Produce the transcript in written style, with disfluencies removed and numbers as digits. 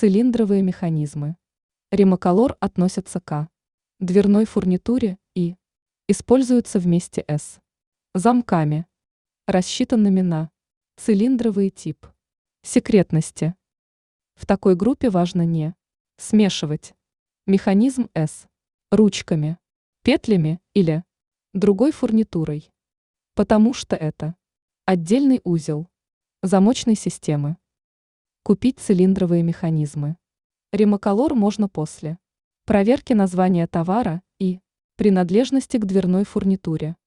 Цилиндровые механизмы. Ремоколор относятся к дверной фурнитуре и используются вместе с замками, рассчитанными на цилиндровый тип. Секретности. В такой группе важно не смешивать механизм с ручками, петлями или другой фурнитурой, потому что это отдельный узел замочной системы. Купить цилиндровые механизмы. Ремоколор можно после проверки названия товара и принадлежности к дверной фурнитуре.